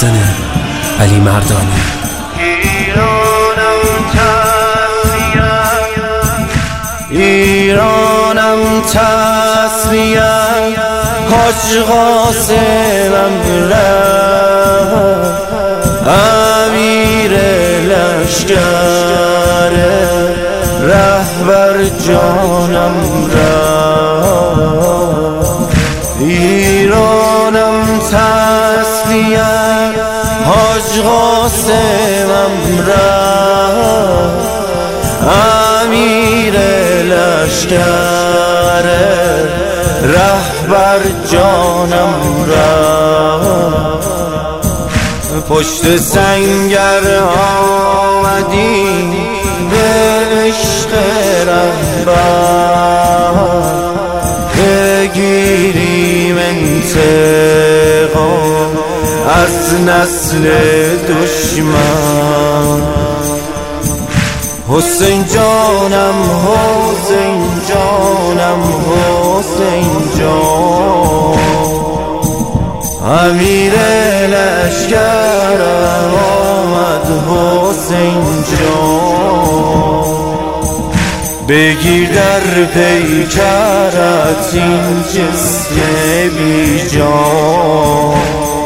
محسن علی مردانی. ایرانم تسلیه حاج قاسمم رفت، امیر لشکر رهبر جانم رفت. ایرانم تسلیه حاج قاسمم رفت، امیر لشکر رهبر جانم رفت. پشت سنگر آمدی به عشق رهبر، بگیریم انتقام از نسل دشمن. حسین جانم حسین جانم حسین جان، امیر لشکر آمد حسین جان. بگیر در پیکرت این جسم بی جان،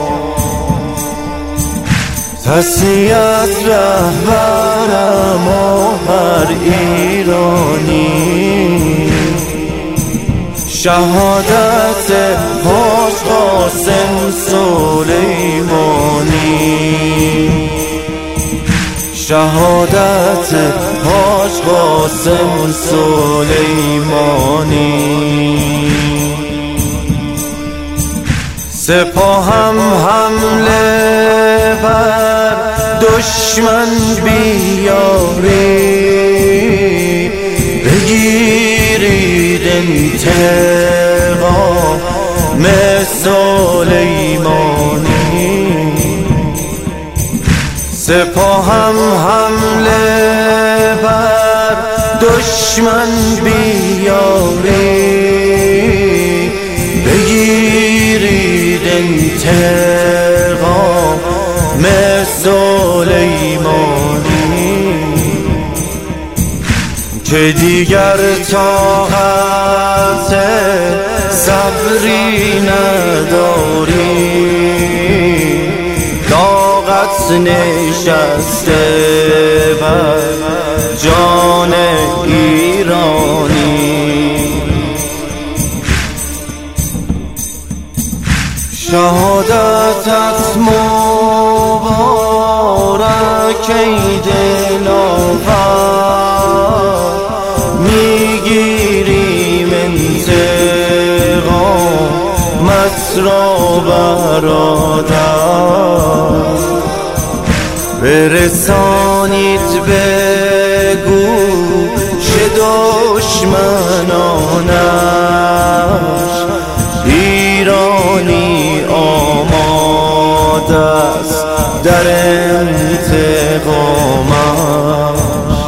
تسلیت رهبرم و هر ایرانی، شهادت حاج قاسم سلیمانی، شهادت حاج قاسم سلیمانی. سپاهم حمله بر دشمن بیاری، بگیرید انتقام سلیمانی. سپاهم حمله بر دشمن بیاری، بگیرید انتقام سلیمانی. که دیگر طاقت صبری نداری، طاقت نشسته بر جان ایرانی. شهادتت مبارک ای دلاور، میگیریم انتقامت را برادر. برسانید به گوش دشمنانش، ایرانی آماده است در انتقامش.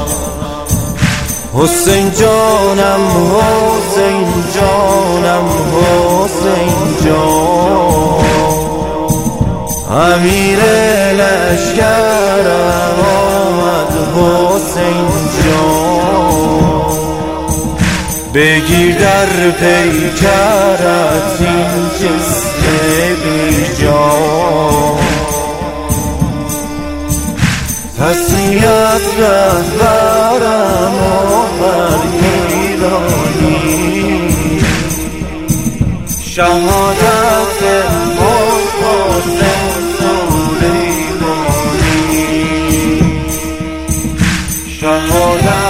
حسین جانم حسین جانم حسین جان، امیر لشکر آمد حسین جان. بگیر در پیکرت این جسم بی جان، تسلیت رهبرم و هر ایرانی، شهادت حاج قاسم سلیمانی، شهادت